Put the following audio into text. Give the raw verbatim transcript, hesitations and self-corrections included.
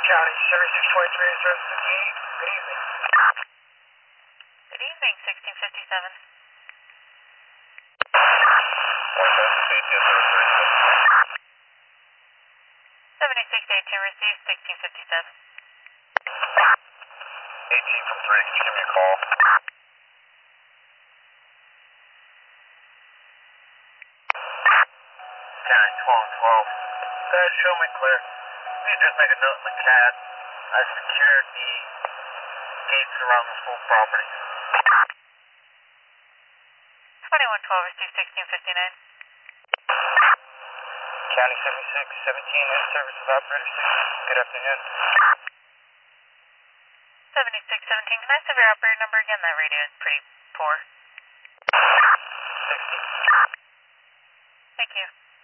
County, seventy-six twenty-three, service fifty-eight. Good evening. Good evening, sixteen fifty-seven. seventy-six eighteen received, sixteen fifty-seven. eighteen from three, could you give me a call? County twelve twelve. Guys, show me clear. You just make a note in the C A D. I secured the gates around this whole property. twenty-one twelve received, sixteen fifty-nine. County seventy-six seventeen, in service with operator six. Good afternoon. seventy-six seventeen, can I have your operator number again? That radio is pretty poor. sixty. Thank you.